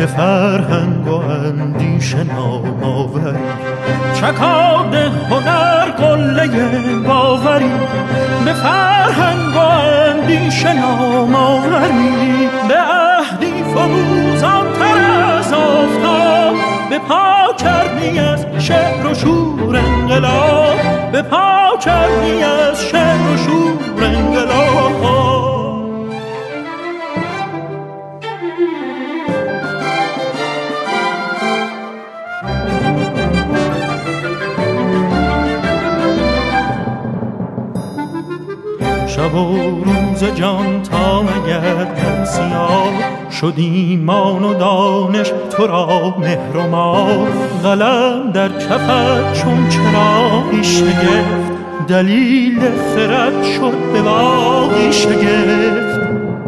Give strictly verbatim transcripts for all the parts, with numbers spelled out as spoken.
فرهنگ و اندیشه نام آوری، چکاد هنر قله باوری، به فرهنگ و اندیشه نام آوری، به عهدی فروزان‌تر از آفتاب، به پا کردی از شعر و شور انقلاب، به پا کردی از شعر و شور انقلاب. شب و روز جان تا نگردد سیاه، شد ایمان و دانش تو را مهر و ماه، قلم در کفت چون چراغی شگفت، دلیل خرد شد به باغی شگفت.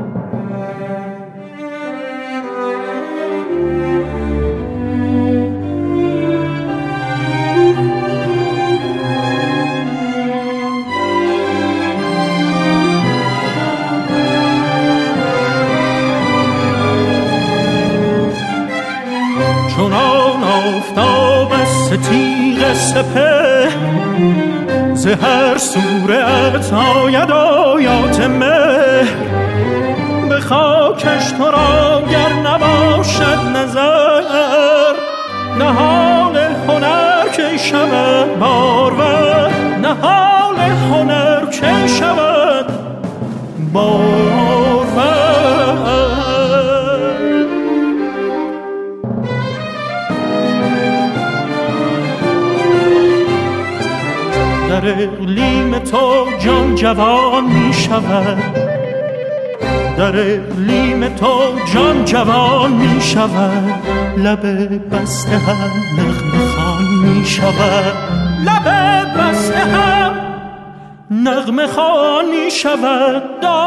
چونان آفتاب از تیغ سپه، ز هر صورت آید آیات مهر، به خاکش تو را گر نباشد نظر، نهال هنر که شود بارور، نهال هنر که شود بارور. در اقلیم تو جان جوان می شود، در اقلیم تو جان جوان می شود، لب بسته هم نغمه خوان می شود، لب بسته هم نغمه خوان می شود.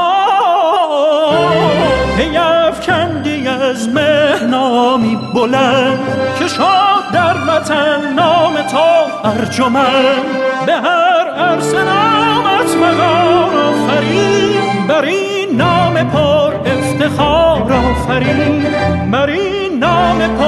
پی افکندی از مهنامی بلند، که شد در وطن نام تو ارجمند، به هر عرصه نامت وقار آفرین، بر این نام پر افتخار آفرین، بر این نام پر